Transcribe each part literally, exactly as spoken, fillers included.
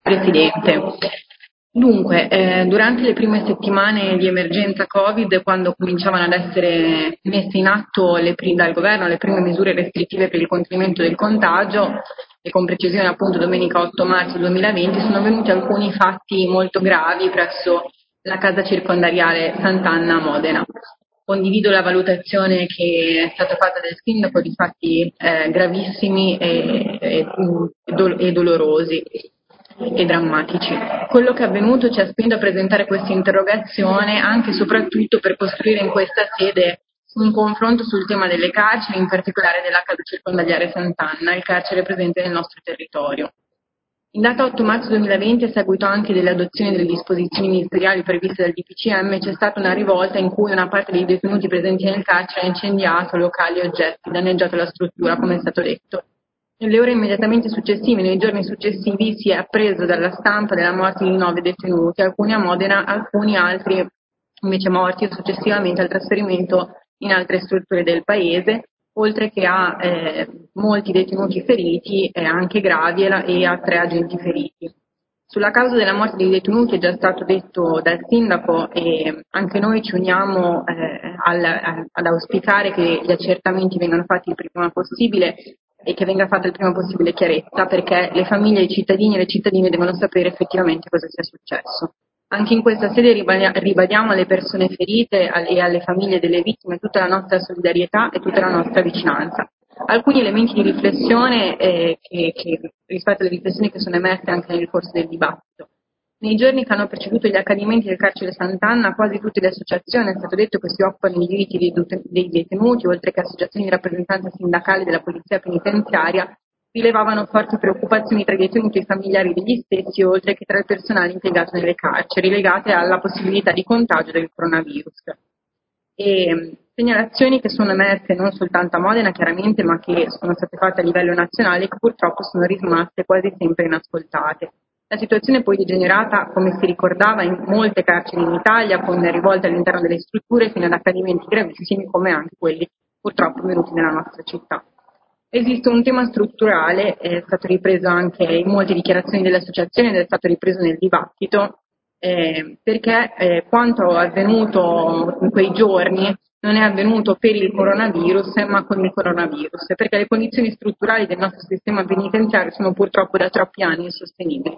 Presidente. Dunque, eh, durante le prime settimane di emergenza Covid, quando cominciavano ad essere messe in atto le prim- dal governo le prime misure restrittive per il contenimento del contagio, e con precisione appunto domenica otto marzo duemilaventi, sono avvenuti alcuni fatti molto gravi presso la casa circondariale Sant'Anna a Modena. Condivido la valutazione che è stata fatta del sindaco di fatti eh, gravissimi e, e, e dolorosi e drammatici. Quello che è avvenuto ci ha spinto a presentare questa interrogazione anche e soprattutto per costruire in questa sede un confronto sul tema delle carceri, in particolare della casa circondariale Sant'Anna, il carcere presente nel nostro territorio. In data otto marzo duemilaventi, a seguito anche delle adozioni delle disposizioni ministeriali previste dal D P C M, c'è stata una rivolta in cui una parte dei detenuti presenti nel carcere ha incendiato locali e oggetti, danneggiato la struttura, come è stato detto. Nelle ore immediatamente successive, nei giorni successivi, si è appreso dalla stampa della morte di nove detenuti, alcuni a Modena, alcuni altri invece morti successivamente al trasferimento in altre strutture del paese, oltre che a eh, molti detenuti feriti, eh, anche gravi, e, la, e a tre agenti feriti. Sulla causa della morte dei detenuti è già stato detto dal sindaco e anche noi ci uniamo eh, al, a, ad auspicare che gli accertamenti vengano fatti il prima possibile e che venga fatta il prima possibile chiarezza, perché le famiglie, i cittadini e le cittadine devono sapere effettivamente cosa sia successo. Anche in questa sede ribadiamo alle persone ferite e alle famiglie delle vittime tutta la nostra solidarietà e tutta la nostra vicinanza. Alcuni elementi di riflessione eh, che, che, rispetto alle riflessioni che sono emerse anche nel corso del dibattito. Nei giorni che hanno preceduto gli accadimenti del carcere Sant'Anna, quasi tutte le associazioni, è stato detto, che si occupano dei diritti dei, dei detenuti, oltre che associazioni di rappresentanza sindacale della polizia penitenziaria, rilevavano forti preoccupazioni tra i detenuti e i familiari degli stessi, oltre che tra il personale impiegato nelle carceri, legate alla possibilità di contagio del coronavirus. E segnalazioni che sono emerse non soltanto a Modena, chiaramente, ma che sono state fatte a livello nazionale e che purtroppo sono rimaste quasi sempre inascoltate. La situazione è poi degenerata, come si ricordava, in molte carceri in Italia, con rivolte all'interno delle strutture fino ad accadimenti gravissimi come anche quelli purtroppo venuti nella nostra città. Esiste un tema strutturale, è stato ripreso anche in molte dichiarazioni delle associazioni ed è stato ripreso nel dibattito, eh, perché eh, quanto avvenuto in quei giorni non è avvenuto per il coronavirus, ma con il coronavirus, perché le condizioni strutturali del nostro sistema penitenziario sono purtroppo da troppi anni insostenibili.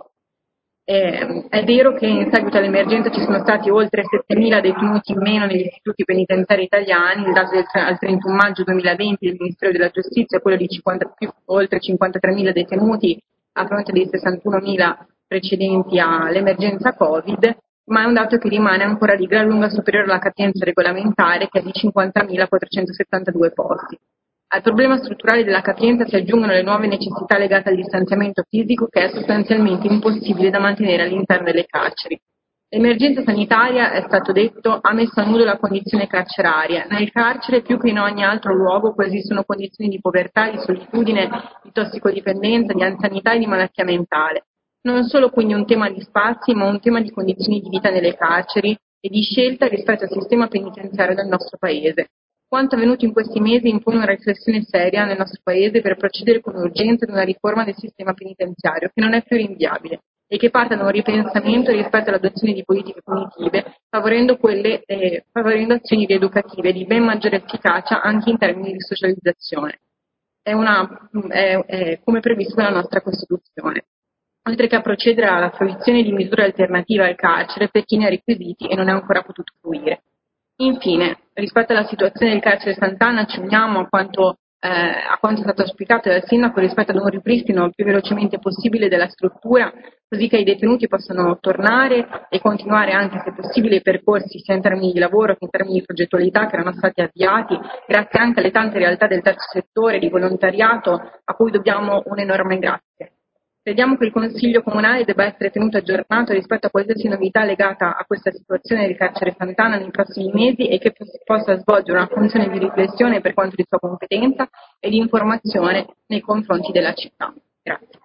Eh, è vero che in seguito all'emergenza ci sono stati oltre settemila detenuti in meno negli istituti penitenziari italiani. Il dato del, al trentuno maggio duemilaventi del Ministero della Giustizia è quello di cinquanta, più, oltre cinquantatremila detenuti a fronte dei sessantunomila precedenti all'emergenza Covid, ma è un dato che rimane ancora di gran lunga superiore alla capienza regolamentare, che è di cinquantamilaquattrocentosettantadue posti. Al problema strutturale della capienza si aggiungono le nuove necessità legate al distanziamento fisico, che è sostanzialmente impossibile da mantenere all'interno delle carceri. L'emergenza sanitaria, è stato detto, ha messo a nudo la condizione carceraria. Nel carcere, più che in ogni altro luogo, coesistono condizioni di povertà, di solitudine, di tossicodipendenza, di anzianità e di malattia mentale. Non solo quindi un tema di spazi, ma un tema di condizioni di vita nelle carceri e di scelta rispetto al sistema penitenziario del nostro Paese. Quanto avvenuto in questi mesi impone una riflessione seria nel nostro Paese per procedere con urgenza ad una riforma del sistema penitenziario che non è più rinviabile e che parta da un ripensamento rispetto all'adozione di politiche punitive, favorendo, quelle, eh, favorendo azioni rieducative di ben maggiore efficacia anche in termini di socializzazione. È, una, è, è come previsto dalla nostra Costituzione, oltre che a procedere alla fruizione di misure alternative al carcere per chi ne ha requisiti e non è ancora potuto fruire. Infine, rispetto alla situazione del carcere Sant'Anna, ci uniamo a quanto, eh, a quanto è stato auspicato dal sindaco rispetto ad un ripristino il più velocemente possibile della struttura, così che i detenuti possano tornare e continuare anche se possibile i percorsi sia in termini di lavoro che in termini di progettualità che erano stati avviati, grazie anche alle tante realtà del terzo settore, di volontariato, a cui dobbiamo un enorme grazie. Crediamo che il Consiglio Comunale debba essere tenuto aggiornato rispetto a qualsiasi novità legata a questa situazione del carcere Sant'Anna nei prossimi mesi e che possa svolgere una funzione di riflessione per quanto di sua competenza e di informazione nei confronti della città. Grazie.